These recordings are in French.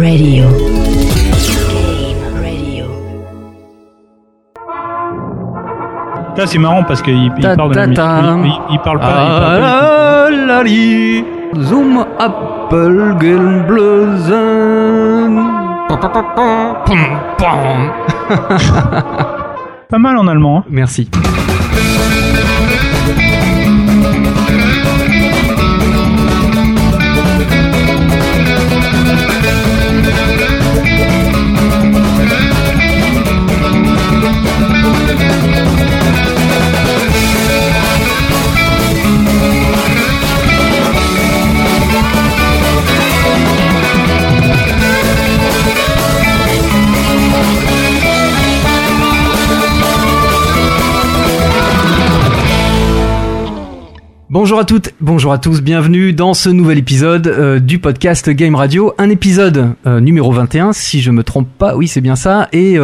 Radio. Là, c'est marrant parce qu'il parle de la musique. Il parle pas. Zoom Apple Gelblösen. Pas mal en allemand. Hein. Merci. Bonjour à toutes, bonjour à tous, bienvenue dans ce nouvel épisode du podcast Game Radio, un épisode numéro 21 si je me trompe pas, oui c'est bien ça, et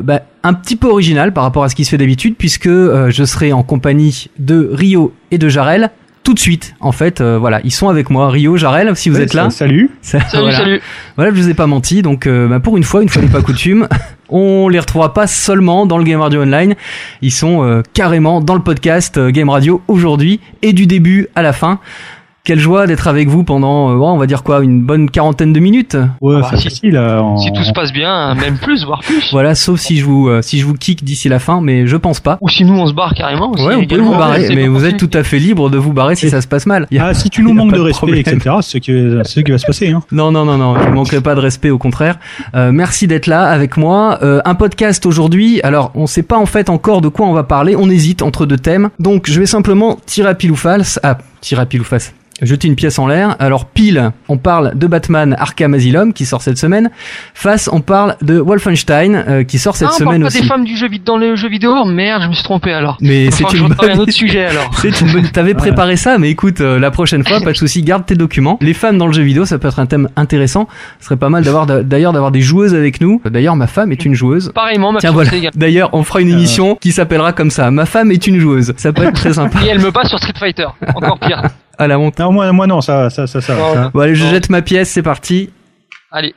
un petit peu original par rapport à ce qui se fait d'habitude puisque je serai en compagnie de Rio et de Jarel. Tout de suite, en fait, voilà, ils sont avec moi. Rio, Jarel, si vous êtes là. Salut. Salut. Voilà, je vous ai pas menti, donc pour une fois n'est pas coutume, on les retrouvera pas seulement dans le Game Radio Online, ils sont carrément dans le podcast Game Radio aujourd'hui et du début à la fin. Quelle joie d'être avec vous pendant, on va dire quoi, une bonne quarantaine de minutes. Ouais, c'est facile. Si tout se passe bien, même plus, voire plus. Voilà, sauf si je vous kick d'ici la fin, mais je pense pas. Ou si nous on se barre carrément. Ouais, vous pouvez vous barrer, mais vous êtes tout à fait libre de vous barrer si ça se passe mal. Si tu nous manques de respect, etc., c'est ce qui va se passer. Hein. Non, je manquerai pas de respect, au contraire. Merci d'être là avec moi. Un podcast aujourd'hui. Alors, on sait pas en fait encore de quoi on va parler. On hésite entre deux thèmes. Donc, je vais simplement tirer à pile ou face. Jeter une pièce en l'air. Alors pile, on parle de Batman Arkham Asylum qui sort cette semaine. Face, on parle de Wolfenstein qui sort cette semaine aussi. On parle pas des femmes dans les jeux vidéo. Merde, je me suis trompé alors. Mais c'est une bonne... un autre sujet alors. C'est une bonne... T'avais préparé ça, mais écoute, la prochaine fois, pas de souci, garde tes documents. Les femmes dans le jeu vidéo, ça peut être un thème intéressant. Ce serait pas mal d'avoir des joueuses avec nous. D'ailleurs, ma femme est une joueuse. Pareillement, ma femme. Voilà. D'ailleurs, on fera une émission qui s'appellera comme ça. Ma femme est une joueuse. Ça peut être très sympa. Et elle me bat sur Street Fighter. Encore pire. À la honte. Non, moi non, ça. Bon, allez, je jette ma pièce, c'est parti. Allez.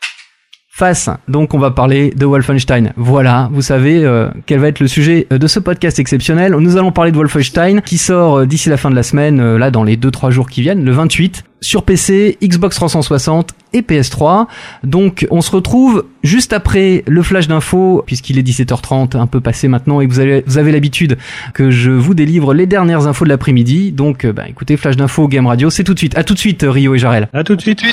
Face, donc on va parler de Wolfenstein. Voilà, vous savez quel va être le sujet de ce podcast exceptionnel. Nous allons parler de Wolfenstein qui sort d'ici la fin de la semaine, là dans les 2-3 jours qui viennent, le 28, sur PC, Xbox 360 et PS3. Donc on se retrouve juste après le flash d'infos, puisqu'il est 17h30, un peu passé maintenant, et que vous avez l'habitude que je vous délivre les dernières infos de l'après-midi. Donc écoutez, flash d'infos Game Radio, c'est tout de suite. À tout de suite Rio et Jarel. À tout de suite.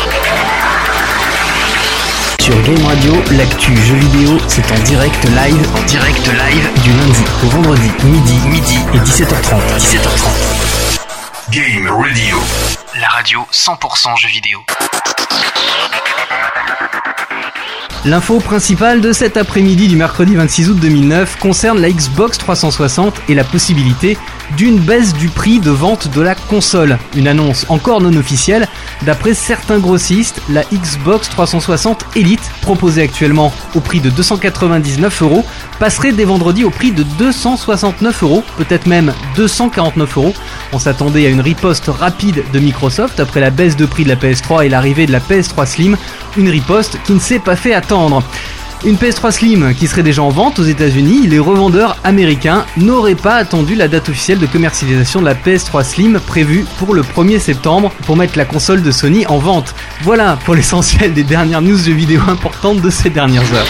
Sur Game Radio, l'actu jeux vidéo, c'est en direct live, du lundi au vendredi, midi et 17h30. Game Radio, la radio 100% jeux vidéo. L'info principale de cet après-midi du mercredi 26 août 2009 concerne la Xbox 360 et la possibilité d'une baisse du prix de vente de la console. Une annonce encore non officielle. D'après certains grossistes, la Xbox 360 Elite, proposée actuellement au prix de 299€, passerait dès vendredi au prix de 269€, peut-être même 249€. On s'attendait à une riposte rapide de Microsoft après la baisse de prix de la PS3 et l'arrivée de la PS3 Slim, une riposte qui ne s'est pas fait attendre. Une PS3 Slim qui serait déjà en vente aux États-Unis, les revendeurs américains n'auraient pas attendu la date officielle de commercialisation de la PS3 Slim prévue pour le 1er septembre pour mettre la console de Sony en vente. Voilà pour l'essentiel des dernières news jeux vidéo importantes de ces dernières heures.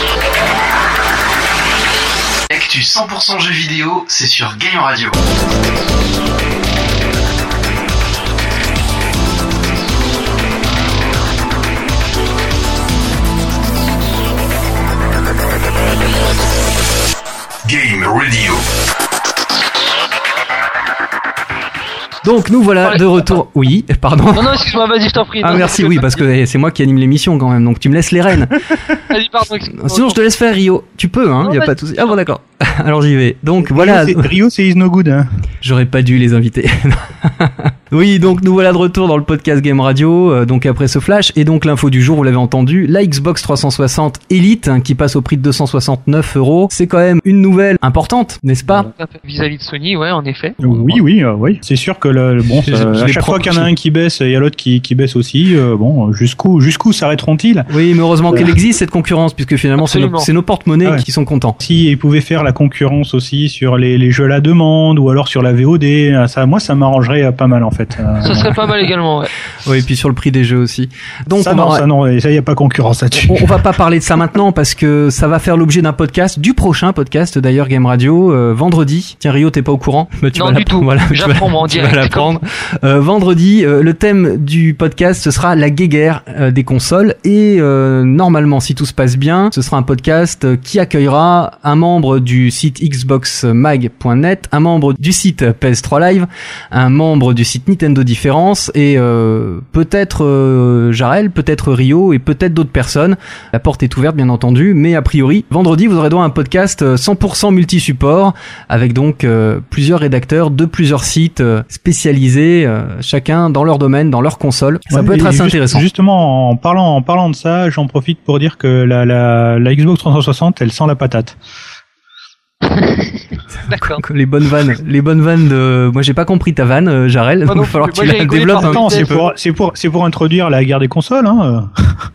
Actu 100% jeux vidéo, c'est sur Game Radio. Game Radio. Donc nous voilà de retour. Oui, pardon. Non, excuse-moi, vas-y, je t'en prie. Ah merci, oui, parce que c'est moi qui anime l'émission quand même, donc tu me laisses les rênes. Vas-y, pardon. Sinon je te laisse faire Rio. Tu peux, hein, y a pas de souci. Ah bon, d'accord. Alors j'y vais. Donc voilà. Rio, c'est is no good. Hein. J'aurais pas dû les inviter. Oui, donc nous voilà de retour dans le podcast Game Radio, donc après ce flash, et donc l'info du jour, vous l'avez entendu, la Xbox 360 Elite, qui passe au prix de 269€, c'est quand même une nouvelle importante, n'est-ce pas? Vis-à-vis de Sony, ouais, en effet. Oui. C'est sûr que à chaque fois qu'il y en a un qui baisse, il y a l'autre qui baisse aussi. Jusqu'où s'arrêteront-ils? Oui, mais heureusement qu'elle existe cette concurrence, puisque finalement c'est nos porte-monnaies qui sont contents. Si ils pouvaient faire la concurrence aussi sur les jeux à la demande ou alors sur la VOD, ça m'arrangerait pas mal en fait. Ça serait pas mal également, ouais. Oui, et puis sur le prix des jeux aussi. Donc ça y a pas concurrence là-dessus. On va pas parler de ça maintenant parce que ça va faire l'objet d'un podcast, du prochain podcast d'ailleurs Game Radio, vendredi. Tiens Rio, t'es pas au courant? Non du tout. Voilà, j'apprends moi en direct. Tu vas l'apprendre. Vendredi, le thème du podcast ce sera la guéguerre des consoles et normalement si tout se passe bien, ce sera un podcast qui accueillera un membre du site xboxmag.net, un membre du site PS3 Live, un membre du site Nintendo Différence et peut-être Jarel, peut-être Rio et peut-être d'autres personnes. La porte est ouverte bien entendu, mais a priori vendredi vous aurez droit à un podcast 100% multi-support avec donc plusieurs rédacteurs de plusieurs sites spécialisés, chacun dans leur domaine, dans leur console. Ça peut être assez intéressant. Justement, en parlant de ça, j'en profite pour dire que la Xbox 360, elle sent la patate. D'accord. Les bonnes vannes de. Moi, j'ai pas compris ta vanne, Jarel. Il va falloir que tu la développes un peu. C'est pour introduire la guerre des consoles, hein.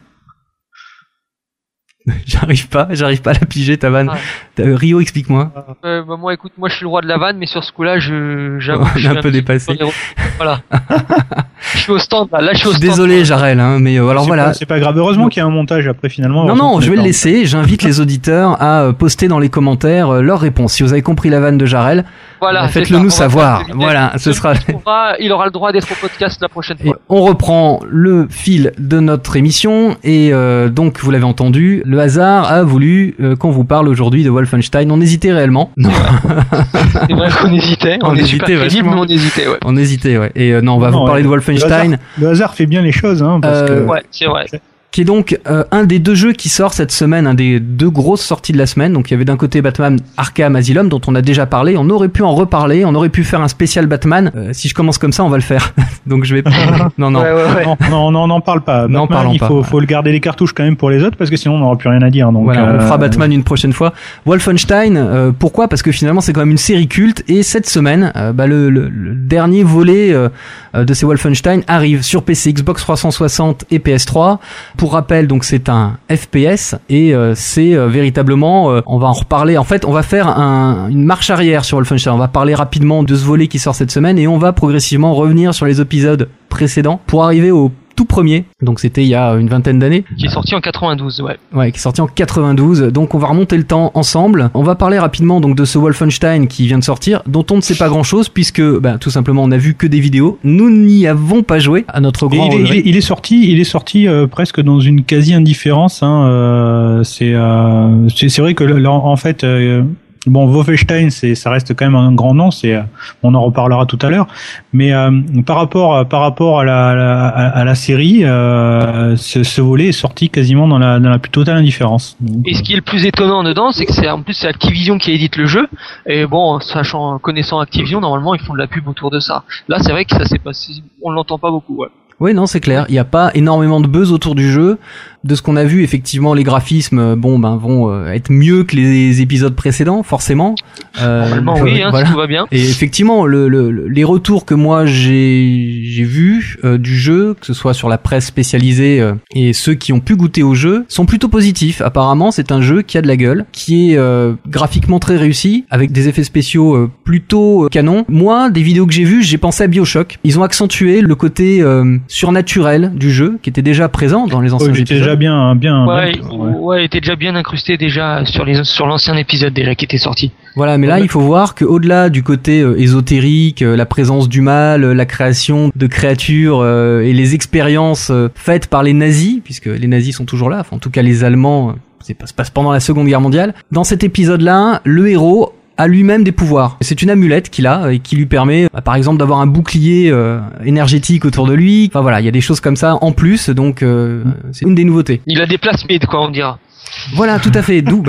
J'arrive pas à la piger ta vanne. Rio, explique-moi. Moi, écoute, moi je suis le roi de la vanne, mais sur ce coup-là, j'avoue que je suis un peu dépassé. Voilà. Je suis au stand, là, je suis au stand. Désolé, Jarel, hein, mais alors voilà. C'est pas grave. Heureusement qu'il y a un montage après finalement. Non, je vais le laisser. J'invite les auditeurs à poster dans les commentaires leurs réponses. Si vous avez compris la vanne de Jarel, faites-le nous savoir. Voilà, ce sera. Il aura le droit d'être au podcast la prochaine fois. On reprend le fil de notre émission et donc vous l'avez entendu, le hasard a voulu qu'on vous parle aujourd'hui de Wolfenstein. On hésitait réellement. Non. C'est vrai qu'on hésitait. On est super crédible, mais on hésitait, ouais. On hésitait, ouais. Et on va vous parler de Wolfenstein. Le hasard fait bien les choses, hein. Ouais, c'est vrai. Qui est donc un des deux jeux qui sort cette semaine, un des deux grosses sorties de la semaine. Donc il y avait d'un côté Batman Arkham Asylum dont on a déjà parlé, on aurait pu en reparler, on aurait pu faire un spécial Batman. Si je commence comme ça, on va le faire. Donc je vais non. Non, n'en parle pas. Non, Batman, il faut le garder les cartouches quand même pour les autres parce que sinon on n'aura plus rien à dire. Donc voilà, on fera Batman une prochaine fois. Wolfenstein, pourquoi? Parce que finalement c'est quand même une série culte et cette semaine le dernier volet de ces Wolfenstein arrive sur PC, Xbox 360 et PS3. Pour rappel, donc c'est un FPS et c'est véritablement, on va en reparler. En fait, on va faire une marche arrière sur Wolfenstein. On va parler rapidement de ce volet qui sort cette semaine et on va progressivement revenir sur les épisodes précédents pour arriver au tout premier. Donc c'était il y a une vingtaine d'années. Qui est sorti en 92, ouais. Ouais, qui est sorti en 92. Donc on va remonter le temps ensemble. On va parler rapidement donc de ce Wolfenstein qui vient de sortir, dont on ne sait pas grand-chose puisque tout simplement on a vu que des vidéos. Nous n'y avons pas joué à notre grand regret. Il est sorti presque dans une quasi-indifférence. Hein. C'est vrai que là, en fait. Bon, Wolfenstein, ça reste quand même un grand nom. On en reparlera tout à l'heure. Mais par rapport à la série, ce volet est sorti quasiment dans la plus totale indifférence. Donc, et ce qui est le plus étonnant dedans, c'est que c'est Activision qui édite le jeu. Et bon, connaissant Activision, normalement ils font de la pub autour de ça. Là, c'est vrai que ça s'est passé. On l'entend pas beaucoup. Ouais. Oui, non, c'est clair. Il n'y a pas énormément de buzz autour du jeu. De ce qu'on a vu, effectivement, les graphismes, vont être mieux que les épisodes précédents, forcément. Normalement, oui, voilà. Si tout va bien. Et effectivement, les retours que moi j'ai vus du jeu, que ce soit sur la presse spécialisée et ceux qui ont pu goûter au jeu, sont plutôt positifs. Apparemment, c'est un jeu qui a de la gueule, qui est graphiquement très réussi, avec des effets spéciaux plutôt canons. Moi, des vidéos que j'ai vues, j'ai pensé à BioShock. Ils ont accentué le côté surnaturel du jeu, qui était déjà présent dans les anciens épisodes. Il était déjà bien incrusté sur l'ancien épisode déjà qui était sorti. Voilà, mais là il faut voir que au-delà du côté ésotérique, la présence du mal, la création de créatures et les expériences faites par les nazis, puisque les nazis sont toujours là, enfin en tout cas les Allemands, ça se passe pendant la Seconde Guerre mondiale. Dans cet épisode-là, le héros a lui-même des pouvoirs. C'est une amulette qu'il a et qui lui permet, par exemple, d'avoir un bouclier énergétique autour de lui. Enfin voilà, il y a des choses comme ça en plus, donc c'est une des nouveautés. Il a des plasmides, quoi, on dira. Voilà, tout à fait. D'où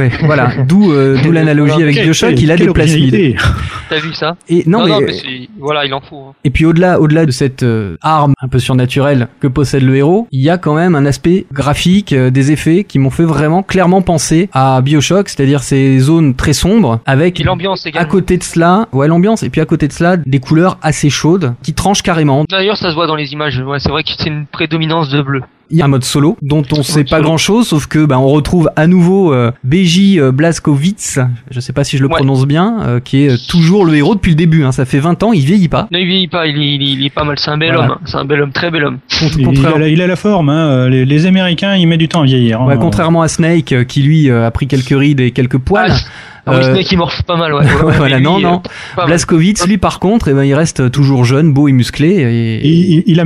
l'analogie avec Bioshock. Il a des plasmides. T'as vu ça? Et non, mais voilà, il en faut. Hein. Et puis au-delà de cette arme un peu surnaturelle que possède le héros, il y a quand même un aspect graphique, des effets qui m'ont fait vraiment clairement penser à Bioshock, c'est-à-dire ces zones très sombres avec et l'ambiance également. À côté de cela, l'ambiance, et puis à côté de cela, des couleurs assez chaudes qui tranchent carrément. D'ailleurs, ça se voit dans les images. Ouais, c'est vrai que c'est une prédominance de bleu. Il y a un mode solo dont on sait pas grand chose, sauf que on retrouve à nouveau Beji Blazkowicz, je sais pas si je le prononce bien, qui est toujours le héros depuis le début. Hein, ça fait 20 ans, il vieillit pas. Non, il vieillit pas, il est pas mal. C'est un bel homme, c'est un bel homme, très bel homme. Il a la forme. Hein. Les Américains, ils mettent du temps à vieillir. Hein. Contrairement à Snake, qui lui a pris quelques rides et quelques poils. Snake il morphe pas mal, voilà, lui, non. Blazkowicz, lui, par contre, il reste toujours jeune, beau et musclé. Et il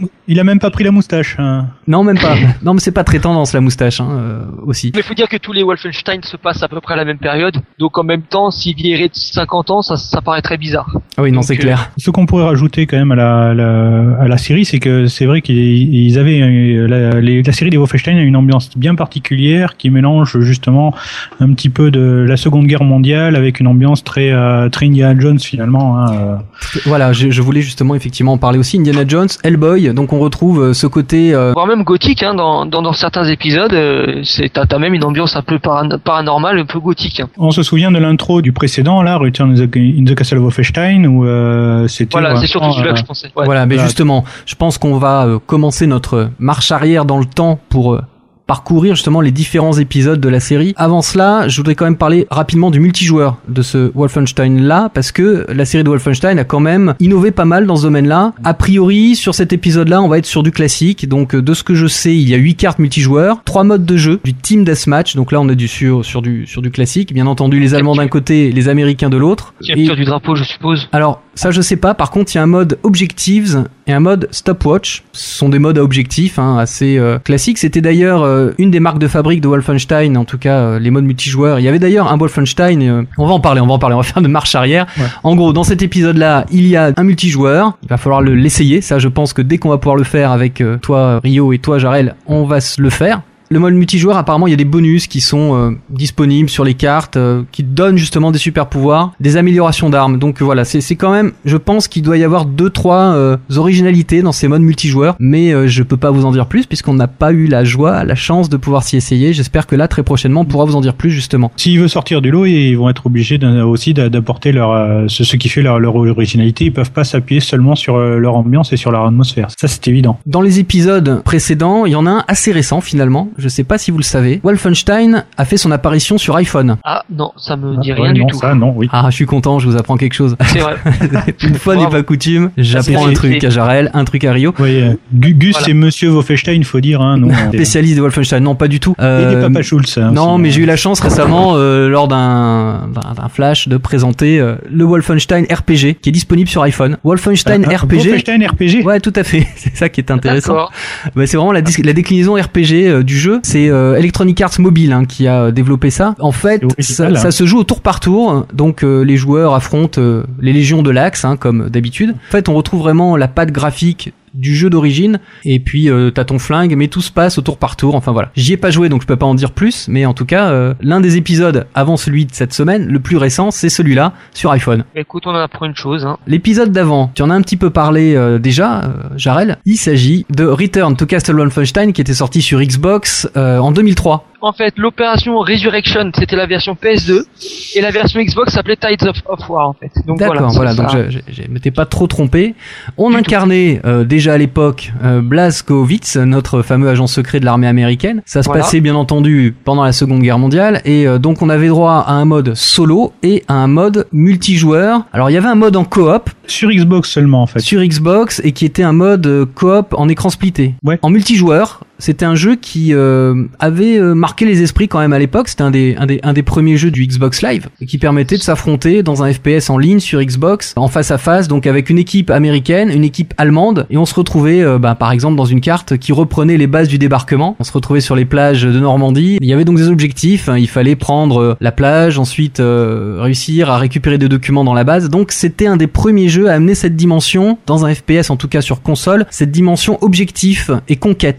a même pas pris la moustache. Hein. Non, même pas. Non, mais c'est pas très tendance la moustache, aussi. Mais faut dire que tous les Wolfenstein se passent à peu près à la même période. Donc en même temps, s'il vieillirait de 50 ans, ça paraît très bizarre. Ah oui, non, c'est clair. Ce qu'on pourrait rajouter quand même à la série, c'est que c'est vrai qu'ils avaient la série des Wolfenstein a une ambiance bien particulière qui mélange justement un petit peu de la Seconde Guerre mondiale avec une ambiance très Indiana Jones finalement. Hein. Voilà, je voulais justement effectivement en parler aussi. Indiana Jones, Hellboy, donc on retrouve ce côté voire même gothique, hein, dans certains épisodes. T'as même une ambiance un peu paranormale, un peu gothique. Hein. On se souvient de l'intro du précédent, là, Return in the Castle of Wolfenstein, où c'était. Voilà, c'est surtout celui-là que je pensais. Ouais. Voilà, mais justement, je pense qu'on va commencer notre marche arrière dans le temps pour parcourir justement les différents épisodes de la série. Avant cela, je voudrais quand même parler rapidement du multijoueur de ce Wolfenstein-là, parce que la série de Wolfenstein a quand même innové pas mal dans ce domaine-là. A priori, sur cet épisode-là, on va être sur du classique. Donc, de ce que je sais, il y a 8 cartes multijoueurs, 3 modes de jeu, du Team Deathmatch. Donc là, on est sur du classique. Bien entendu, les Allemands d'un côté, les Américains de l'autre. Capture du drapeau, je suppose. Alors, ça, je sais pas. Par contre, il y a un mode Objectives et un mode Stopwatch. Ce sont des modes à objectifs, hein, assez classiques. C'était d'ailleurs une des marques de fabrique de Wolfenstein, en tout cas les modes multijoueurs. Il y avait d'ailleurs un Wolfenstein, on va en parler, on va faire de marche arrière. Ouais. En gros, dans cet épisode-là, il y a un multijoueur, il va falloir l'essayer, ça je pense que dès qu'on va pouvoir le faire avec toi Rio et toi Jarel, on va le faire. Le mode multijoueur, apparemment, il y a des bonus qui sont disponibles sur les cartes, qui donnent justement des super pouvoirs, des améliorations d'armes. Donc voilà, c'est quand même, je pense qu'il doit y avoir 2-3 originalités dans ces modes multijoueurs, mais je peux pas vous en dire plus puisqu'on n'a pas eu la joie, la chance de pouvoir s'y essayer. J'espère que là, très prochainement, on pourra vous en dire plus justement. S'ils veulent sortir du lot, ils vont être obligés aussi d'apporter ce qui fait leur originalité. Ils peuvent pas s'appuyer seulement sur leur ambiance et sur leur atmosphère. Ça, c'est évident. Dans les épisodes précédents, il y en a un assez récent finalement. Je sais pas si vous le savez. Wolfenstein a fait son apparition sur iPhone. Ah non, ça me dit rien du tout. Ça, non, oui. Ah, je suis content, je vous apprends quelque chose. C'est vrai. Une fois n'est pas coutume, j'apprends un truc à Jarel, un truc à Rio. Oui, Gus c'est Monsieur Wolfenstein, faut dire. Hein, non, spécialiste de Wolfenstein, non pas du tout. Et des Papa Schulz. Hein, non, mais j'ai eu la chance récemment, lors d'un flash, de présenter le Wolfenstein RPG qui est disponible sur iPhone. Wolfenstein RPG. Wolfenstein RPG. Ouais, tout à fait. C'est ça qui est intéressant. Bah, c'est vraiment la déclinaison RPG du jeu. C'est Electronic Arts Mobile qui a développé ça. En fait, ça se joue au tour par tour. Donc les joueurs affrontent les légions de l'Axe, comme d'habitude. En fait, on retrouve vraiment la patte graphique du jeu d'origine, et puis t'as ton flingue, mais tout se passe au tour par tour. Enfin voilà, j'y ai pas joué donc je peux pas en dire plus, mais en tout cas l'un des épisodes avant celui de cette semaine, le plus récent, c'est celui-là sur iPhone. Écoute, on en apprend une chose. L'épisode d'avant, tu en as un petit peu parlé déjà, Jarel. Il s'agit de Return to Castle Wolfenstein qui était sorti sur Xbox en 2003. En fait, l'opération Resurrection, c'était la version PS2, et la version Xbox s'appelait Tides of War, en fait. Donc d'accord, voilà. Donc je m'étais pas trop trompé. On incarnait déjà à l'époque Blazkowicz, notre fameux agent secret de l'armée américaine. Ça se passait bien entendu pendant la Seconde Guerre mondiale, et donc on avait droit à un mode solo et à un mode multijoueur. Alors il y avait un mode en coop. Sur Xbox seulement, en fait. Sur Xbox, et qui était un mode coop en écran splitté. Ouais. En multijoueur, c'était un jeu qui avait marqué les esprits quand même à l'époque. C'était un des premiers jeux du Xbox Live, qui permettait de s'affronter dans un FPS en ligne sur Xbox, en face à face, donc avec une équipe américaine, une équipe allemande, et on se retrouvait par exemple dans une carte qui reprenait les bases du débarquement. On se retrouvait sur les plages de Normandie. Il y avait donc des objectifs, il fallait prendre la plage, ensuite réussir à récupérer des documents dans la base. Donc c'était un des premiers jeux à amener cette dimension, dans un FPS en tout cas sur console, cette dimension objectif et conquête.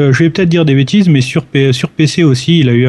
je vais peut-être dire des bêtises, mais sur PC aussi, il a eu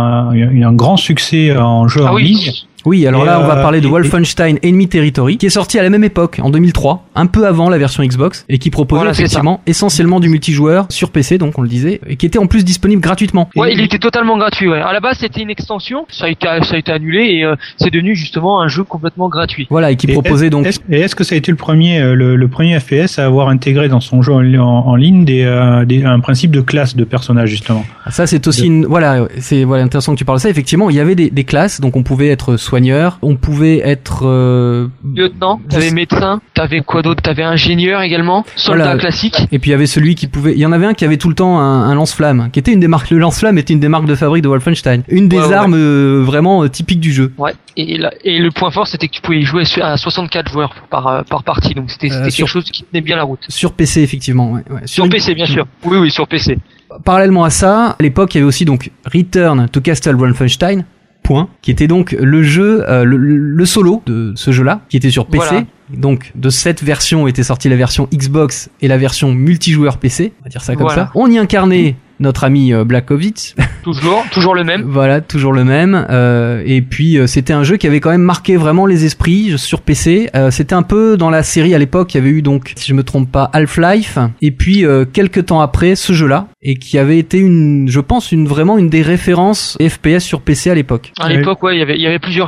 un grand succès en jeu en ligne. Oui, alors là, on va parler de et- Wolfenstein Enemy Territory, qui est sorti à la même époque, en 2003, un peu avant la version Xbox, et qui proposait Voilà, c'est effectivement essentiellement du multijoueur sur PC, donc on le disait, et qui était en plus disponible gratuitement. Ouais, il était totalement gratuit. Ouais. À la base, c'était une extension, ça a été annulé et c'est devenu justement un jeu complètement gratuit. Voilà, et qui proposait donc... Est-ce que ça a été le premier FPS à avoir intégré dans son jeu en ligne un principe de classe de personnage, justement? Ça, c'est aussi c'est intéressant que tu parles de ça. Effectivement, il y avait des classes, donc on pouvait être soigneur, on pouvait être Lieutenant, t'avais médecin, t'avais quoi d'autre? T'avais ingénieur également, soldat Voilà. classique. Et puis il y avait celui qui pouvait... Il y en avait un qui avait tout le temps un lance-flamme, qui était une des marques... Le lance-flamme était une des marques de fabrique de Wolfenstein. Une des armes vraiment typiques du jeu. Ouais. Et le point fort, c'était que tu pouvais y jouer à 64 joueurs par partie, donc c'était quelque chose qui tenait bien la route. Sur PC, effectivement. Ouais. Sur PC, bien sûr. Oui, sur PC. Parallèlement à ça, à l'époque, il y avait aussi donc Return to Castle Wolfenstein, qui était donc le jeu, le solo de ce jeu-là, qui était sur PC. Voilà. Donc de cette version était sortie la version Xbox et la version multijoueur PC, on va dire ça comme Voilà. ça. On y incarnait notre ami Blackovitz. Toujours le même. Voilà, toujours le même. Et puis c'était un jeu qui avait quand même marqué vraiment les esprits sur PC. C'était un peu dans la série à l'époque, il y avait eu donc, si je me trompe pas, Half-Life. Et puis quelques temps après, ce jeu-là, et qui avait été je pense vraiment une des références FPS sur PC à l'époque. À l'époque, ouais, il y avait plusieurs,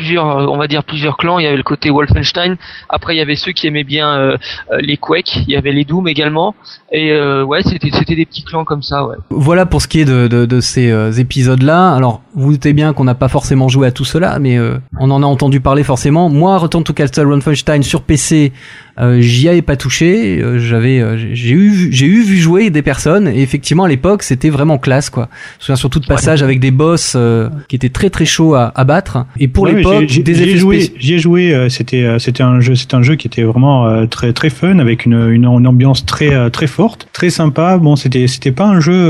on va dire plusieurs clans. Il y avait le côté Wolfenstein. Après, il y avait ceux qui aimaient bien les Quake. Il y avait les Doom également. Et ouais, c'était des petits clans comme ça, ouais. Voilà pour ce qui est de ces épisodes-là. Alors, vous vous doutez bien qu'on n'a pas forcément joué à tout cela, mais on en a entendu parler forcément. Moi, Return to Castle Wolfenstein sur PC, j'y avais pas touché. J'ai vu jouer des personnes, et effectivement à l'époque c'était vraiment classe, quoi. Je me souviens surtout de passages avec des boss qui étaient très très chauds à battre. Et pour l'époque, des effets spéciaux. J'y ai joué. C'était un jeu qui était vraiment très très fun, avec une ambiance très très forte, très sympa. Bon, c'était pas un jeu.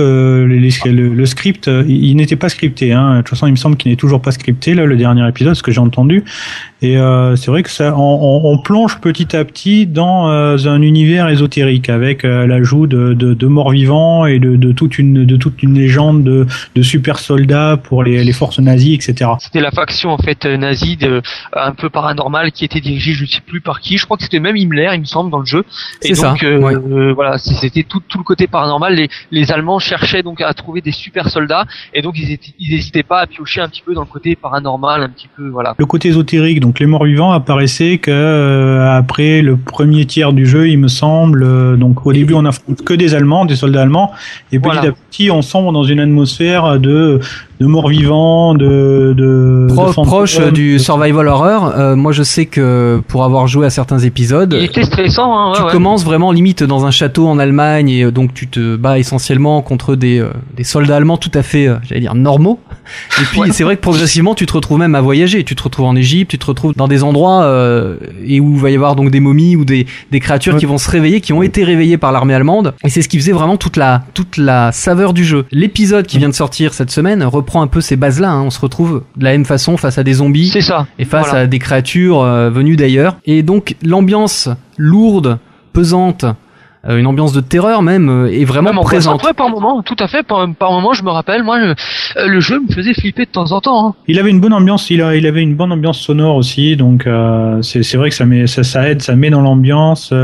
Le script, il n'était pas scripté. Hein. De toute façon, il me semble qu'il n'est toujours pas scripté là, le dernier épisode, ce que j'ai entendu. Et c'est vrai que ça, on plonge petit à petit dans un univers ésotérique, avec l'ajout de morts-vivants et de toute une légende de super soldats pour les forces nazies, etc. C'était la faction en fait nazie un peu paranormale qui était dirigée, je ne sais plus par qui. Je crois que c'était même Himmler, il me semble, dans le jeu. Et c'est donc ça, ouais. voilà, c'était tout le côté paranormal. Les Allemands cherchaient donc à trouver des super soldats, et donc ils n'hésitaient pas à piocher un petit peu dans le côté paranormal, un petit peu, voilà. Le côté ésotérique, donc les morts-vivants apparaissaient après le premier tiers du jeu, il me semble. Donc au début, on affronte que des Allemands, des soldats allemands, et petit à petit, on sombre dans une atmosphère de morts-vivants, proche du survival horror. Moi, je sais que pour avoir joué à certains épisodes, il était stressant. Hein, tu commences vraiment limite dans un château en Allemagne, et donc tu te bats essentiellement contre des soldats allemands tout à fait, j'allais dire, normaux. Et puis c'est vrai que progressivement, tu te retrouves même à voyager. Tu te retrouves en Égypte, tu te retrouves dans des endroits et où il va y avoir donc des momies ou des créatures qui vont se réveiller, qui ont été réveillées par l'armée allemande. Et c'est ce qui faisait vraiment toute la saveur du jeu. L'épisode qui vient de sortir cette semaine reprend un peu ces bases-là. Hein. On se retrouve de la même façon face à des zombies. C'est ça. Et face à des créatures venues d'ailleurs. Et donc l'ambiance lourde, pesante, une ambiance de terreur même, est vraiment présente. Ouais, par moment, tout à fait. Par moment, je me rappelle, moi, le jeu me faisait flipper de temps en temps. Hein. Il avait une bonne ambiance. Il avait une bonne ambiance sonore aussi. Donc c'est vrai que ça aide, ça met dans l'ambiance.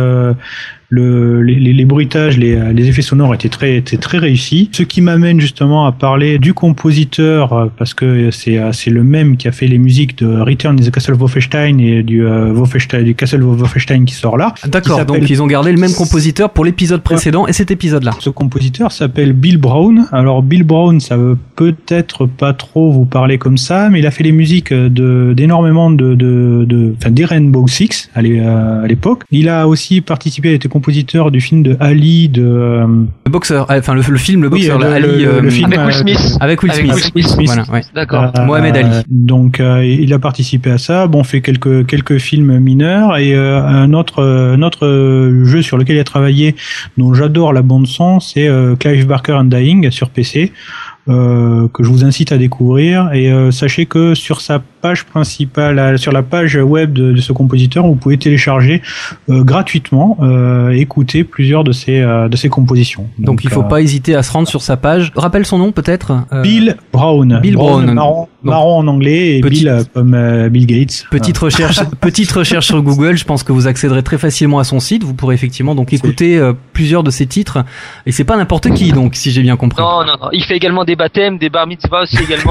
Les bruitages, les effets sonores étaient très réussis. Ce qui m'amène justement à parler du compositeur, parce que c'est le même qui a fait les musiques de Return to the Castle of Wolfenstein et du Castle of Wolfenstein qui sort là. D'accord, donc ils ont gardé le même compositeur pour l'épisode précédent et cet épisode-là. Ce compositeur s'appelle Bill Brown. Alors Bill Brown, ça veut peut-être pas trop vous parler comme ça, mais il a fait les musiques d'énormément des Rainbow Six à l'époque. Il a aussi participé, il était compositeur du film de Ali le boxeur, enfin le film Le Boxeur, Ali, le film avec Will Smith. Voilà, ouais. D'accord. Mohamed Ali. Donc il a participé à ça. Bon, fait quelques films mineurs, et un autre jeu sur lequel il a travaillé, dont j'adore la bande son, c'est Clive Barker Undying sur PC. que je vous incite à découvrir. Et sachez que sur sa page principale, sur la page web de ce compositeur, vous pouvez télécharger gratuitement, écouter plusieurs de ses compositions. Donc il faut pas hésiter à se rendre sur sa page. Rappelle son nom peut-être. Bill Brown. Bill Brown. Marron en anglais et Bill comme Bill Gates. Petite recherche sur Google. Je pense que vous accéderez très facilement à son site. Vous pourrez effectivement donc écouter plusieurs de ses titres. Et c'est pas n'importe qui donc, si j'ai bien compris. Non. Il fait également des baptêmes, des bar mitzvahs aussi également.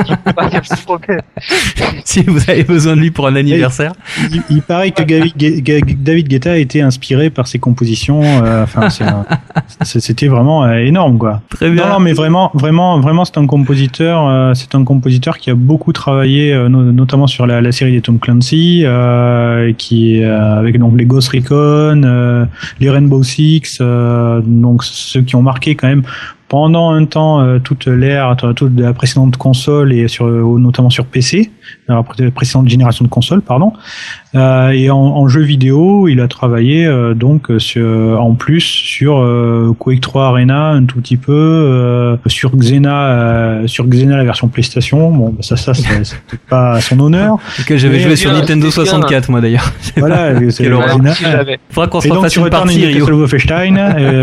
Si vous avez besoin de lui pour un anniversaire. Il paraît que David Guetta a été inspiré par ses compositions. C'était vraiment énorme, quoi. Très bien. Non, mais vraiment, c'est un compositeur. C'est un compositeur qui a beaucoup travaillé, notamment sur la série des Tom Clancy, qui avec donc les Ghost Recon, les Rainbow Six, donc ceux qui ont marqué quand même pendant un temps toute l'ère de la précédente console et notamment sur PC, la précédente génération de consoles, pardon. Et en jeu vidéo, il a travaillé donc en plus sur Quake 3 Arena un tout petit peu, sur Xena la version PlayStation. Bon, ça c'est pas à son honneur. Que j'avais joué sur Nintendo 64 moi d'ailleurs. Voilà, c'est le Xena. Faudra qu'on se refasse une partie Rio. Wolfenstein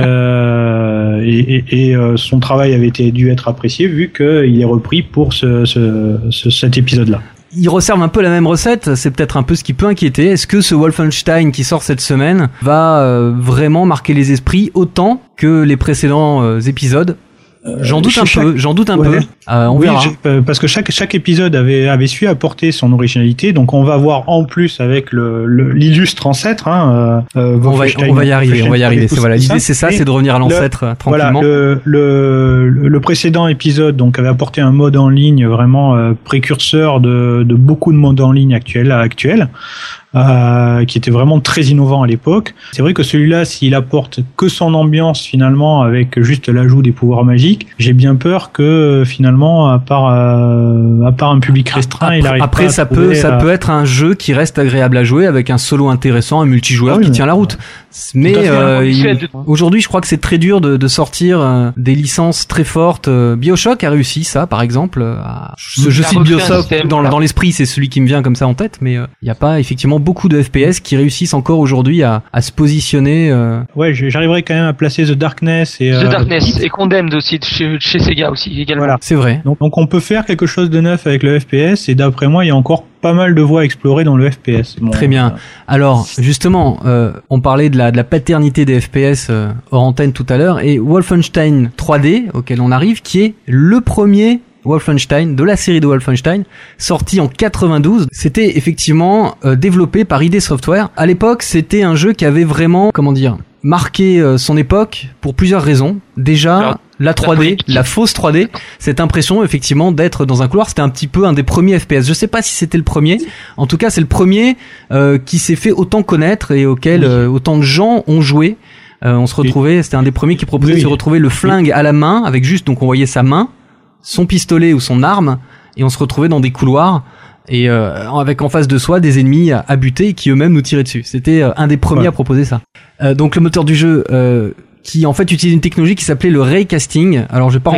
et son travail avait dû être apprécié vu qu'il est repris pour cet épisode-là. Il resserve un peu la même recette, c'est peut-être un peu ce qui peut inquiéter. Est-ce que ce Wolfenstein qui sort cette semaine va vraiment marquer les esprits autant que les précédents épisodes ? J'en doute un peu. On verra. Parce que chaque épisode avait su apporter son originalité, donc on va voir en plus avec l'illustre ancêtre. On va y arriver. Voilà, l'idée c'est ça, c'est de revenir à l'ancêtre tranquillement. Voilà, le précédent épisode donc avait apporté un mode en ligne vraiment précurseur de beaucoup de modes en ligne actuels. Qui était vraiment très innovant à l'époque. C'est vrai que celui-là, s'il apporte que son ambiance finalement avec juste l'ajout des pouvoirs magiques, j'ai bien peur que finalement, à part un public restreint, il arrive après, pas ça peut être un jeu qui reste agréable à jouer avec un solo intéressant, un multijoueur qui tient la route. Mais aujourd'hui, je crois que c'est très dur de sortir des licences très fortes. BioShock a réussi ça, par exemple. Je cite BioShock dans l'esprit, c'est celui qui me vient comme ça en tête, mais il n'y a pas effectivement beaucoup de FPS qui réussissent encore aujourd'hui à se positionner. Ouais, j'arriverai quand même à placer The Darkness et Condemned aussi chez Sega aussi également. Voilà. C'est vrai. Donc on peut faire quelque chose de neuf avec le FPS et d'après moi, il y a encore pas mal de voies à explorer dans le FPS. Bon, très bien. Alors justement, on parlait de la paternité des FPS hors antenne tout à l'heure et Wolfenstein 3D auquel on arrive, qui est le premier Wolfenstein, de la série de Wolfenstein, sorti en 92. C'était effectivement développé par ID Software. À l'époque, c'était un jeu qui avait vraiment, marqué son époque pour plusieurs raisons. Déjà, la 3D, la fausse 3D, cette impression effectivement d'être dans un couloir, c'était un petit peu un des premiers FPS. Je sais pas si c'était le premier. En tout cas, c'est le premier qui s'est fait autant connaître et auquel autant de gens ont joué. On se retrouvait, c'était un des premiers qui proposait de se retrouver le flingue à la main avec juste, donc on voyait sa main, son pistolet ou son arme, et on se retrouvait dans des couloirs et avec en face de soi des ennemis à buter et qui eux-mêmes nous tiraient dessus. C'était un des premiers à proposer ça. Donc le moteur du jeu qui en fait utilise une technologie qui s'appelait le ray casting. Alors je vais pas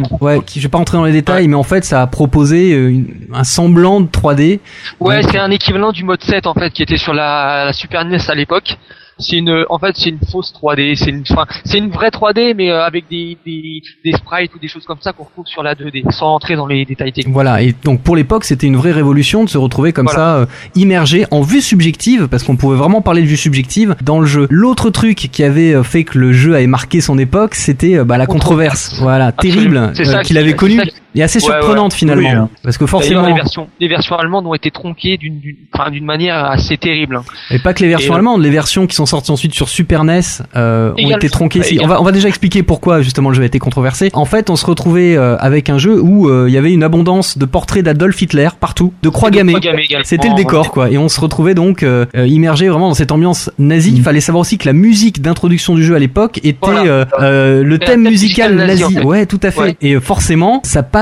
rentrer dans les détails, mais en fait ça a proposé un semblant de 3D. Ouais, c'est un équivalent du mode 7 en fait qui était sur la Super NES à l'époque. C'est une fausse 3D, c'est une vraie 3D mais avec des sprites ou des choses comme ça qu'on retrouve sur la 2D sans entrer dans les détails techniques. Voilà, et donc pour l'époque, c'était une vraie révolution de se retrouver comme ça immergé en vue subjective parce qu'on pouvait vraiment parler de vue subjective dans le jeu. L'autre truc qui avait fait que le jeu avait marqué son époque, c'était la controverse. Voilà, terrible qu'il avait connue et assez surprenante finalement parce que forcément les versions allemandes ont été tronquées d'une manière assez terrible. Et pas que les versions allemandes, les versions qui sont sorties ensuite sur Super NES ont été tronquées. On va déjà expliquer pourquoi justement le jeu a été controversé. En fait, on se retrouvait avec un jeu où il y avait une abondance de portraits d'Adolf Hitler partout, de croix gammées. C'était le décor quoi, et on se retrouvait donc immergé vraiment dans cette ambiance nazie. Il fallait savoir aussi que la musique d'introduction du jeu à l'époque était le thème musical nazi. Ouais, tout à fait. Ouais. Et forcément, ça n'a pas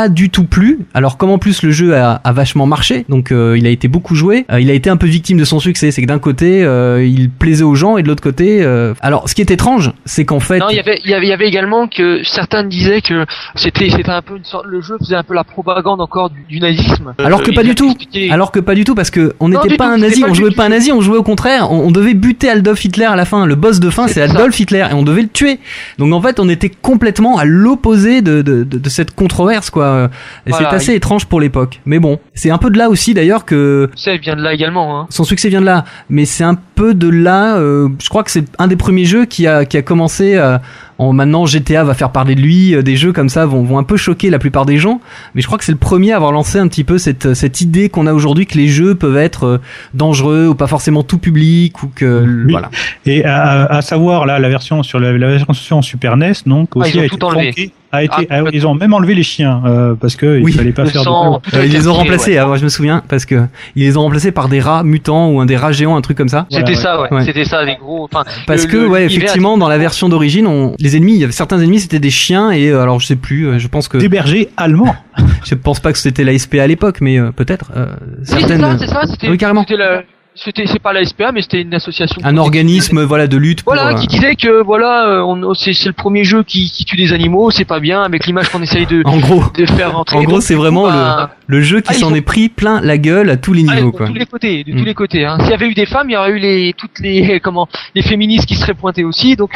pas du tout plu. Alors comme en plus le jeu a vachement marché, donc il a été beaucoup joué, il a été un peu victime de son succès. C'est que d'un côté il plaisait aux gens et de l'autre côté alors ce qui est étrange c'est qu'en fait non, il y avait également que certains disaient que c'était un peu une sorte, le jeu faisait un peu la propagande encore du nazisme. Alors que pas du tout. Alors que pas du tout, parce que on n'était pas un nazi, on jouait pas un nazi, on jouait au contraire, on devait buter Adolf Hitler à la fin. Le boss de fin c'est Adolf Hitler et on devait le tuer. Donc en fait on était complètement à l'opposé de cette controverse quoi. Et voilà, c'est assez étrange pour l'époque. Mais bon, c'est un peu de là aussi d'ailleurs que ça vient de là également hein. Son succès vient de là, mais c'est un peu de là je crois que c'est un des premiers jeux qui a commencé maintenant GTA va faire parler de lui, des jeux comme ça vont un peu choquer la plupart des gens, mais je crois que c'est le premier à avoir lancé un petit peu cette idée qu'on a aujourd'hui que les jeux peuvent être dangereux ou pas forcément tout public ou que oui. Voilà. Et à savoir là la version sur la version Super NES donc aussi a été tronquée. Ils ont même enlevé les chiens parce que il fallait pas faire ils les ont remplacés. Ouais. Je me souviens parce que ils les ont remplacés par des rats mutants ou des rats géants, un truc comme ça. C'était ça, ouais. C'était ça, des gros. Enfin, parce que effectivement, dans la version d'origine, les ennemis, il y avait certains ennemis, c'était des chiens et alors je sais plus. Je pense que des bergers allemands. Je pense pas que c'était la SPA à l'époque, mais peut-être. Certaines... Oui, c'est ça. Oui, carrément. C'est pas la SPA, mais c'était une association. Un organisme, voilà, de lutte. Voilà, qui disait que voilà, c'est le premier jeu qui tue des animaux, c'est pas bien, avec l'image qu'on essaye de faire rentrer. En gros, c'est vraiment le jeu qui s'en est pris plein la gueule à tous les niveaux, quoi. De tous les côtés, tous les côtés. Hein. S'il y avait eu des femmes, il y aurait eu les féministes qui seraient pointées aussi. Donc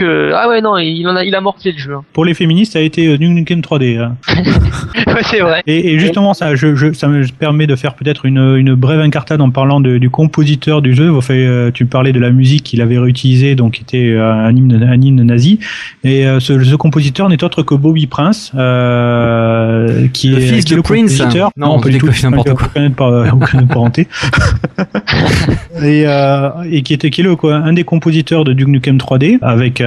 il a morflé le jeu. Hein. Pour les féministes, ça a été Duke Nukem 3D. Hein. Ouais, c'est vrai. Et justement, ça me permet de faire peut-être une brève incartade en parlant du compositeur du jeu. Tu parlais de la musique qu'il avait réutilisée, donc qui était un hymne nazi. Et ce compositeur n'est autre que Bobby Prince, qui le fils de le Prince. Non, pas du tout. N'importe quoi. Aucune parenté. Et qui est un des compositeurs de Duke Nukem 3D avec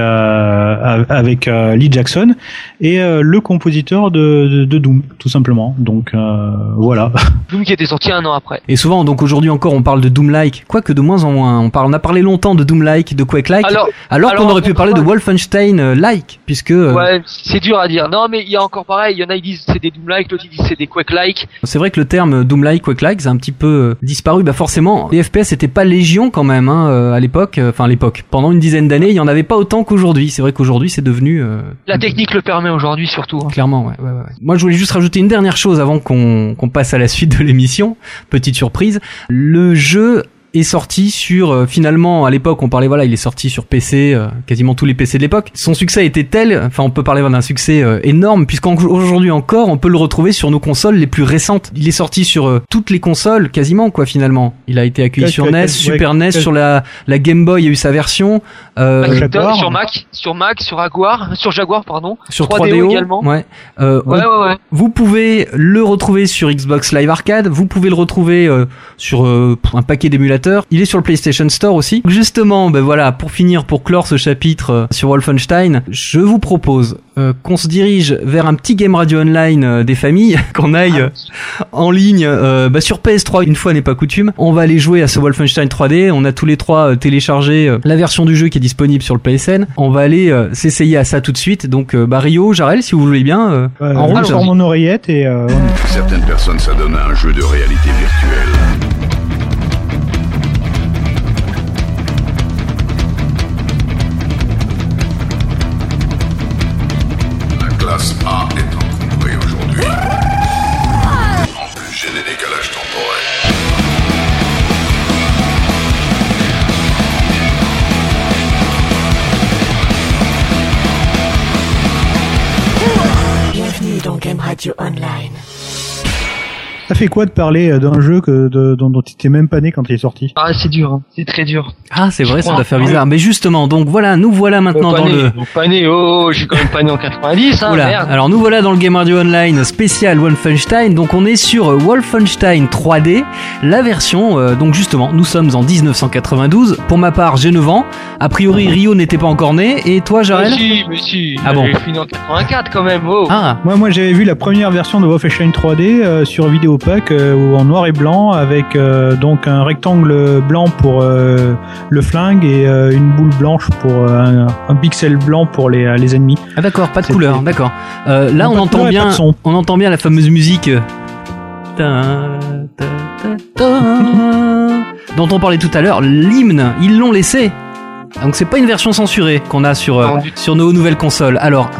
Lee Jackson et le compositeur de Doom, tout simplement. Donc voilà. Doom qui était sorti 1 an après. Et souvent, donc aujourd'hui encore, on parle de Doom-like, quoique de moins en moins. On a parlé longtemps de Doom-like, de Quake-like, alors qu'on aurait pu parler de Wolfenstein-like, puisque. Ouais, c'est dur à dire. Non, mais il y a encore pareil. Il y en a qui disent c'est des Doom-like, d'autres ils disent c'est des Quake-like. C'est vrai que le terme Doom-like, Quake-like, c'est un petit peu disparu. Bah forcément, les FPS étaient pas légion quand même à l'époque. Enfin, à l'époque. Pendant une dizaine d'années, il y en avait pas autant qu'aujourd'hui. C'est vrai qu'aujourd'hui, c'est devenu. La technique le permet aujourd'hui surtout. Hein. Clairement, ouais. Moi, je voulais juste rajouter une dernière chose avant qu'on passe à la suite de l'émission. Petite surprise. Le jeu est sorti sur finalement à l'époque on parlait il est sorti sur PC, quasiment tous les PC de l'époque. Son succès était tel, enfin on peut parler d'un succès énorme puisqu'aujourd'hui encore on peut le retrouver sur nos consoles les plus récentes. Il est sorti sur toutes les consoles quasiment quoi finalement. Il a été accueilli sur NES, Super NES, sur la Game Boy il y a eu sa version sur Mac, sur Jaguar pardon, sur 3DO également. Ouais. Vous pouvez le retrouver sur Xbox Live Arcade, vous pouvez le retrouver sur un paquet d'émulateurs. Il est sur le PlayStation Store aussi. Justement, pour clore ce chapitre sur Wolfenstein, je vous propose qu'on se dirige vers un petit game radio online des familles, qu'on aille en ligne sur PS3, une fois n'est pas coutume. On va aller jouer à ce Wolfenstein 3D. On a tous les trois téléchargé la version du jeu qui est disponible sur le PSN. On va aller s'essayer à ça tout de suite. Donc Rio, Jarel, si vous voulez bien, en route. Je sors mon oreillette et... Certaines personnes s'adonnent à un jeu de réalité virtuelle. Classe A est encombrée aujourd'hui. En plus, j'ai des décalages temporels. Bienvenue dans Game Radio Online. Ça fait quoi de parler d'un jeu dont tu t'es même pas né quand il est sorti? Ah, c'est dur, hein. C'est très dur. Ah, c'est vrai, ça doit faire bizarre. Mais justement, donc voilà, nous voilà maintenant dans le... Pas né, je suis quand même pas né en 90, hein, merde. Alors nous voilà dans le Game Radio Online spécial Wolfenstein. Donc on est sur Wolfenstein 3D, la version, donc justement, nous sommes en 1992. Pour ma part, j'ai 9 ans. A priori, Rio n'était pas encore né. Et toi, Jarel? Mais si. Ah bon? J'ai fini en 84 quand même, Moi j'avais vu la première version de Wolfenstein 3D sur Vidéo opaque ou en noir et blanc avec donc un rectangle blanc pour le flingue et une boule blanche pour un pixel blanc pour les ennemis. Ah d'accord, pas de couleur, d'accord. Là on entend bien la fameuse musique dont on parlait tout à l'heure, l'hymne, ils l'ont laissé. Donc c'est pas une version censurée qu'on a sur nos nouvelles consoles. Alors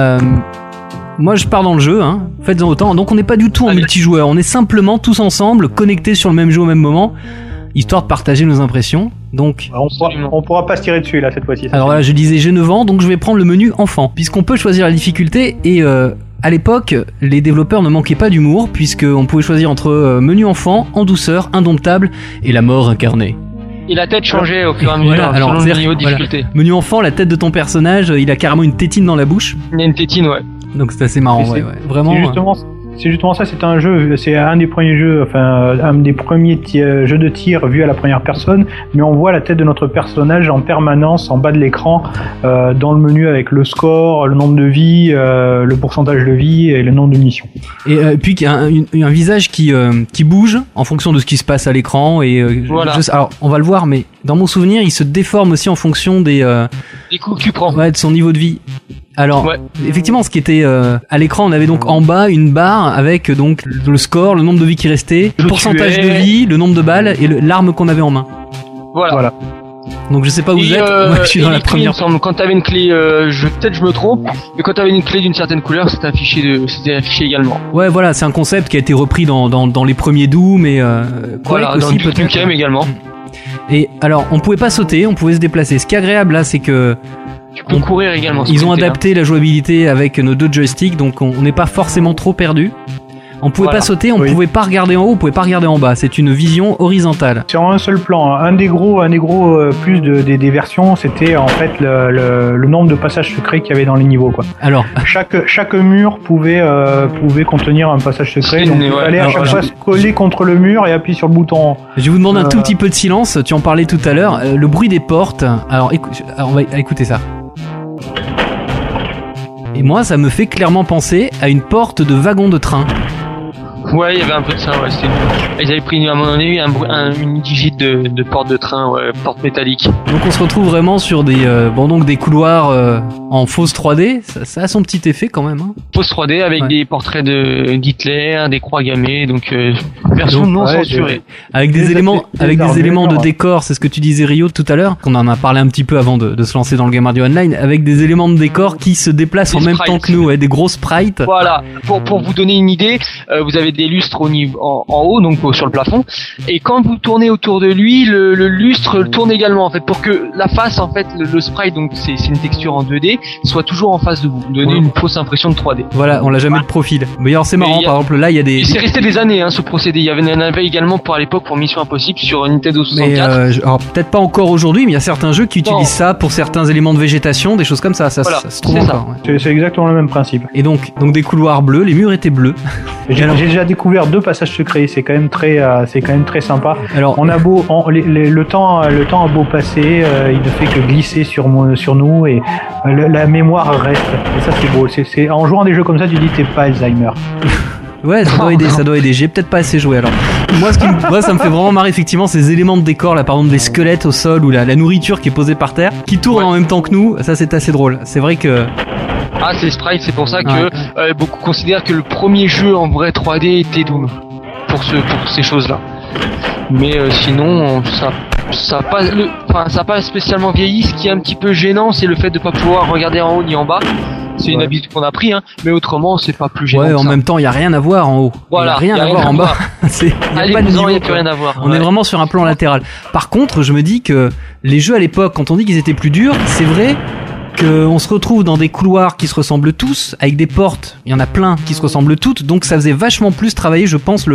moi je pars dans le jeu, hein. Faites-en autant. Donc on n'est pas du tout en multijoueur, on est simplement tous ensemble connectés sur le même jeu au même moment, histoire de partager nos impressions. Donc on pourra pas se tirer dessus là cette fois-ci. Alors voilà, je disais j'ai 9 ans, donc je vais prendre le menu enfant, puisqu'on peut choisir la difficulté et à l'époque, les développeurs ne manquaient pas d'humour, puisqu'on pouvait choisir entre menu enfant, en douceur, indomptable et la mort incarnée. Et la tête changeait au fur et à mesure, selon le niveau de difficulté. Menu enfant, la tête de ton personnage, il a carrément une tétine dans la bouche. Il y a une tétine, ouais. Donc c'est assez marrant, ouais. Vraiment. C'est justement ça, c'est un jeu, c'est un des premiers jeux, enfin un des premiers jeux de tir vus à la première personne, mais on voit la tête de notre personnage en permanence en bas de l'écran, dans le menu avec le score, le nombre de vies, le pourcentage de vie et le nombre de missions. Et puis qu'il y a un visage qui bouge en fonction de ce qui se passe à l'écran et voilà. Alors on va le voir, mais dans mon souvenir, il se déforme aussi en fonction des coups que tu prends. Ouais, de son niveau de vie. Alors, effectivement, ce qui était à l'écran, on avait donc en bas une barre avec donc le score, le nombre de vies qui restait, le pourcentage de vie, le nombre de balles et l'arme qu'on avait en main. Voilà. Donc je sais pas où vous êtes. Moi, je suis dans la première. Quand t'avais une clé, peut-être je me trompe, mais quand t'avais une clé d'une certaine couleur, c'était affiché également. Ouais, voilà, c'est un concept qui a été repris dans les premiers Doom et voilà, aussi dans peut-être. Duke également. Et alors, on pouvait pas sauter, on pouvait se déplacer. Ce qui est agréable là, c'est que tu peux courir également. Ils ont adapté la jouabilité avec nos deux joysticks, donc on n'est pas forcément trop perdu. On pouvait pas sauter, on pouvait pas regarder en haut, on pouvait pas regarder en bas. C'est une vision horizontale. Sur un seul plan, un des gros plus des versions, c'était en fait le nombre de passages secrets qu'il y avait dans les niveaux, quoi. Alors, chaque mur pouvait contenir un passage secret. Donc il fallait à chaque fois se coller contre le mur et appuyer sur le bouton. Je vais vous demander un tout petit peu de silence. Tu en parlais tout à l'heure. Le bruit des portes. Alors, on va écouter ça. Et moi, ça me fait clairement penser à une porte de wagon de train. Ouais, il y avait un peu de ça, ouais. Ils avaient pris à un moment donné une digite de porte de train, ouais, porte métallique. Donc on se retrouve vraiment sur des couloirs en fausse 3D. Ça a son petit effet quand même. Hein. Fausse 3D avec des portraits d'Hitler, des croix gammées, donc version non censurée. Avec des éléments de décor, c'est ce que tu disais Rio tout à l'heure, qu'on en a parlé un petit peu avant de se lancer dans le Game Radio Online, avec des éléments de décor qui se déplacent en même temps que nous, des gros sprites. Voilà, pour vous donner une idée, vous avez des lustres en haut, donc sur le plafond, et quand vous tournez autour de lui, le lustre tourne également en fait, pour que la face en fait, le sprite, donc c'est une texture en 2D, soit toujours en face de vous, donner une fausse impression de 3D. Voilà, on l'a jamais de profil. Mais alors c'est marrant, par exemple là il y a des... C'est resté des années ce procédé, il y en avait également à l'époque pour Mission Impossible sur Nintendo 64. Mais alors peut-être pas encore aujourd'hui, mais il y a certains jeux qui utilisent ça pour certains éléments de végétation, des choses comme ça, ça se trouve encore. Ouais. C'est exactement le même principe. Et donc des couloirs bleus, les murs étaient bleus. J'ai déjà découvert 2 passages secrets, c'est quand même très sympa. Alors, on a beau le temps a beau passer, il ne fait que glisser sur nous et la mémoire reste. Et ça c'est beau. C'est en jouant à des jeux comme ça, tu dis t'es pas Alzheimer. Ouais, ça doit aider. J'ai peut-être pas assez joué alors. Moi, ça me fait vraiment marrer effectivement ces éléments de décor là, par exemple des squelettes au sol ou la nourriture qui est posée par terre, qui tourne en même temps que nous. Ça c'est assez drôle. C'est vrai que. Ah, c'est Sprite, c'est pour ça que beaucoup considèrent que le premier jeu en vrai 3D était Doom pour ces choses-là. Mais sinon, ça a pas spécialement vieilli. Ce qui est un petit peu gênant, c'est le fait de pas pouvoir regarder en haut ni en bas. C'est une habitude qu'on a pris, mais autrement, c'est pas plus gênant. Ouais, en même temps, il y a rien à voir en haut. Voilà, il y a rien à voir en bas. Il y a pas de niveau. Il y a plus rien à voir. On est vraiment sur un plan latéral. Par contre, je me dis que les jeux à l'époque, quand on dit qu'ils étaient plus durs, c'est vrai qu'on se retrouve dans des couloirs qui se ressemblent tous, avec des portes, il y en a plein qui se ressemblent toutes, donc ça faisait vachement plus travailler, je pense,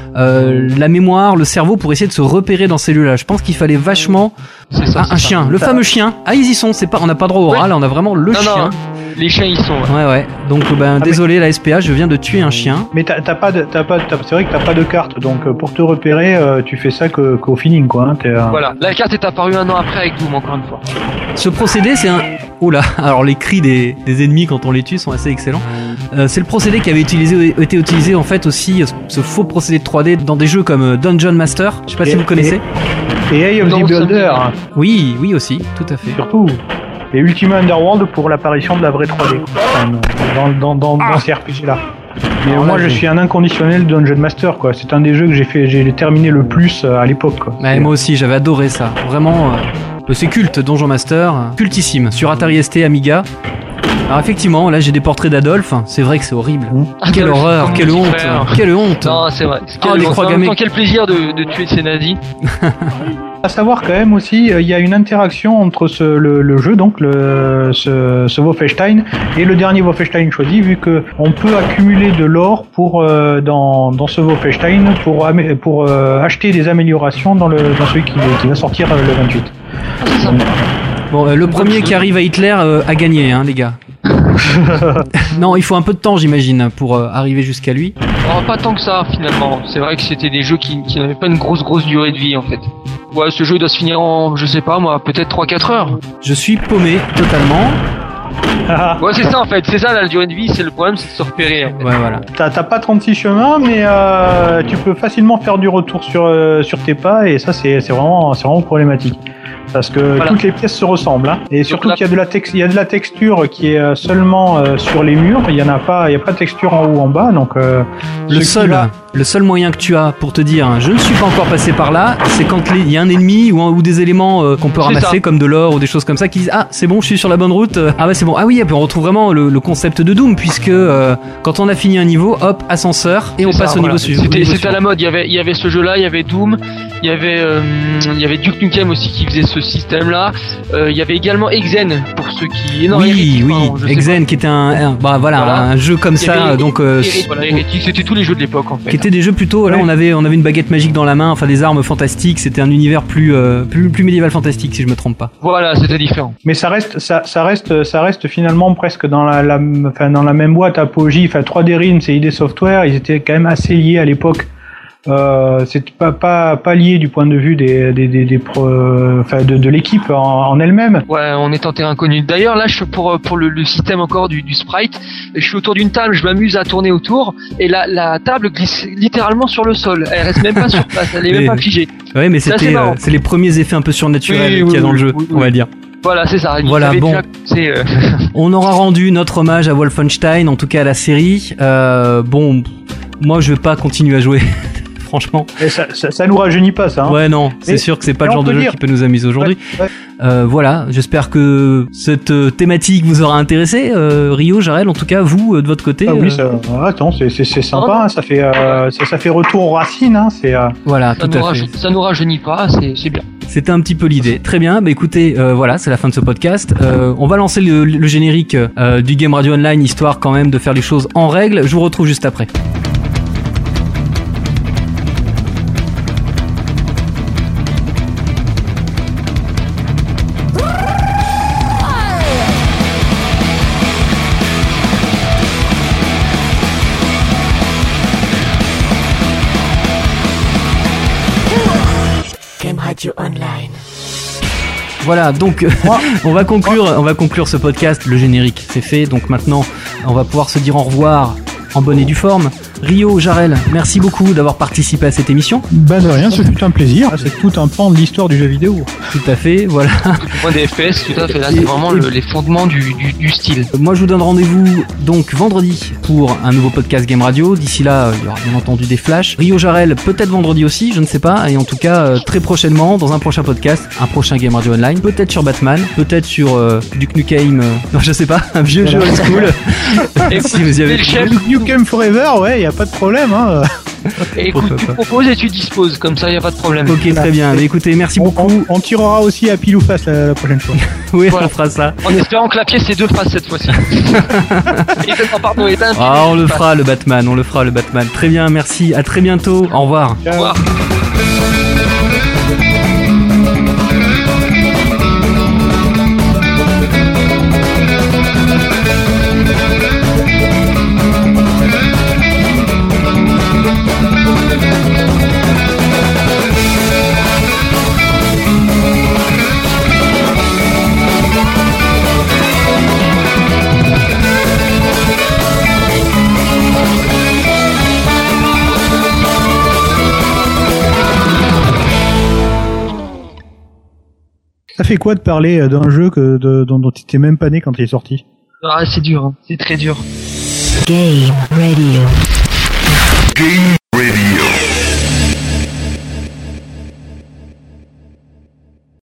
la mémoire, le cerveau pour essayer de se repérer dans ces lieux-là. Je pense qu'il fallait vachement un chien, le fameux chien. Ah, ils y sont, on n'a pas droit au rat, là on a vraiment le chien. Non, les chiens ils sont. Ouais. Donc désolé la SPA, je viens de tuer un chien. Mais c'est vrai que t'as pas de carte, donc pour te repérer, tu fais ça qu'au feeling, quoi. Voilà, la carte est apparue 1 an après avec Doom, encore une fois. Ce procédé, c'est un... Oula, alors les cris des ennemis quand on les tue sont assez excellents. C'est le procédé qui avait été utilisé en fait aussi, ce faux procédé de 3D dans des jeux comme Dungeon Master. Je sais pas si vous connaissez. Et Eye of the Beholder. Oui, aussi, tout à fait. Surtout. Et Ultima Underworld pour l'apparition de la vraie 3D. Dans ces RPG-là. Mais alors moi, là, je suis un inconditionnel de Dungeon Master, quoi. C'est un des jeux que j'ai terminé le plus à l'époque, quoi. Ouais, moi aussi, j'avais adoré ça. Vraiment, c'est culte, Dungeon Master, cultissime. Sur Atari ST, Amiga. Alors effectivement, là j'ai des portraits d'Adolphe. C'est vrai que c'est horrible. Quelle horreur, quelle honte, quelle honte. Non, c'est vrai. Les croix gammées. Quel plaisir de tuer ces nazis. À savoir quand même aussi, il y a une interaction entre le jeu, donc ce Wolfenstein, et le dernier Wolfenstein choisi, vu que on peut accumuler de l'or pour dans ce Wolfenstein pour acheter des améliorations dans celui qui va sortir le 28. C'est ça. Bon, le premier qui arrive à Hitler a gagné, hein, les gars. Non, il faut un peu de temps, j'imagine, pour arriver jusqu'à lui. Oh, pas tant que ça, finalement. C'est vrai que c'était des jeux qui n'avaient pas une grosse durée de vie, en fait. Ouais, ce jeu doit se finir en, je sais pas moi, peut-être 3-4 heures. Je suis paumé, totalement. Ouais, c'est ça, en fait. C'est ça, la durée de vie, c'est le problème, c'est de se repérer, en fait. Ouais, voilà. T'as pas 36 chemins, mais tu peux facilement faire du retour sur tes pas, et ça, c'est vraiment problématique. Parce que voilà. Toutes les pièces se ressemblent, hein. Et surtout qu'il y a de la texture qui est seulement sur les murs. Il y a pas de texture en haut ou en bas, donc le seul moyen que tu as pour te dire je ne suis pas encore passé par là, c'est quand il y a un ennemi ou des éléments qu'on peut ramasser comme de l'or ou des choses comme ça qui disent c'est bon, je suis sur la bonne route. Ah bah c'est bon. Ah oui, on retrouve vraiment le concept de Doom, puisque quand on a fini un niveau, hop, ascenseur et on passe au niveau suivant. C'était à la mode. Il y avait ce jeu-là, il y avait Doom, il y avait Duke Nukem aussi qui faisait ce système-là. Il y avait également Exen pour ceux qui. Non, oui, Exen qui était un jeu comme ça, donc. Hérétique, c'était tous les jeux de l'époque en fait. Qui étaient des jeux plutôt. Là, on avait une baguette magique dans la main, enfin des armes fantastiques. C'était un univers plus médiéval fantastique, si je me trompe pas. Voilà, c'était différent. Mais ça reste finalement presque dans la même boîte. Apogee, 3D Realms et ID Software, ils étaient quand même assez liés à l'époque. C'est pas lié du point de vue de l'équipe en elle-même. Ouais, on est en terrain connu. D'ailleurs, là, pour le système encore du sprite, je suis autour d'une table, je m'amuse à tourner autour, et la table glisse littéralement sur le sol. Elle reste même pas sur place, elle est même pas figée. Ouais, mais c'est les premiers effets un peu surnaturels qu'il y a dans le jeu, on va dire. Voilà, c'est ça. Voilà, bon. On aura rendu notre hommage à Wolfenstein, en tout cas à la série. Bon, moi, je vais pas continuer à jouer. Franchement. Et ça nous rajeunit pas, ça. Hein. Ouais, non, c'est sûr que c'est pas le genre de jeu qui peut nous amuser aujourd'hui. Ouais. Voilà, j'espère que cette thématique vous aura intéressé. Rio, Jarel, en tout cas, vous, de votre côté. Ah oui, attends, c'est sympa, hein, ça fait retour aux racines. Hein, voilà, tout à fait. Ça nous rajeunit pas, c'est bien. C'était un petit peu l'idée. Très bien, bah écoutez, voilà, c'est la fin de ce podcast. On va lancer le générique du Game Radio Online, histoire quand même de faire les choses en règle. Je vous retrouve juste après. Online. Voilà, donc on va conclure ce podcast. Le générique, c'est fait. Donc maintenant, on va pouvoir se dire au revoir en bonne et due forme. Rio, Jarel, merci beaucoup d'avoir participé à cette émission. Ben de rien, ce fut un plaisir. C'est tout un pan de l'histoire du jeu vidéo. Tout à fait, voilà. Du point des FPS, tout à fait. Là, c'est vraiment les fondements du style. Moi, je vous donne rendez-vous donc vendredi pour un nouveau podcast Game Radio. D'ici là, il y aura bien entendu des flashs. Rio, Jarel, peut-être vendredi aussi, je ne sais pas. Et en tout cas, très prochainement, dans un prochain podcast, un prochain Game Radio Online. Peut-être sur Batman, peut-être sur Duke Nukem. Non, je sais pas, un vieux jeu old school. Si vous y avez Duke Nukem Forever, ouais, y a pas de problème, hein. Écoute, tu proposes et tu disposes, comme ça, y a pas de problème. Ok, très bien. Mais écoutez, merci beaucoup. On tirera aussi à pile ou face la prochaine fois. Oui, voilà. On fera ça. En espérant que la pièce ait deux faces cette fois-ci. On le fera le Batman. Très bien, merci. À très bientôt. Au revoir. Au revoir. fait quoi de parler d'un jeu dont tu t'es même pas né quand il est sorti? Ah, c'est dur, hein. C'est très dur. Game Radio. Game